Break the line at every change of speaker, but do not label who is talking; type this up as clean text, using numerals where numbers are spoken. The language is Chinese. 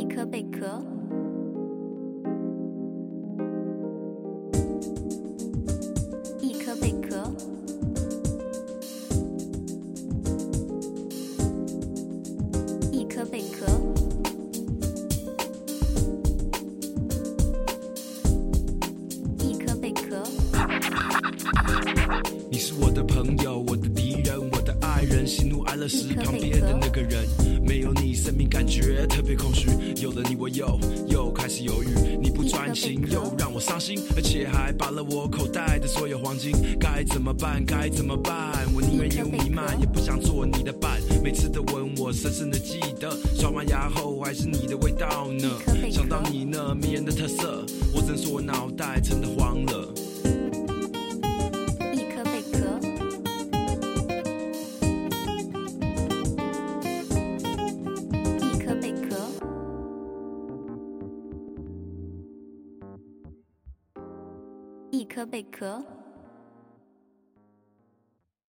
一颗贝壳，一颗贝壳，一颗贝壳，一颗贝壳。
你是我的朋友，我的敌人，我的爱人，喜怒哀乐时旁边的那个人。没有你，生命感觉特别空虚。有了你，我又开始犹豫。你不专情，又让我伤心，而且还拔了我口袋的所有黄金。该怎么办？该怎么办？我宁愿烟雾弥漫，也不想做你的伴。每次的吻，我深深的记得，刷完牙后还是你的味道呢。想到你那迷人的特色，我只能说我脑袋真的慌了。
一颗贝壳。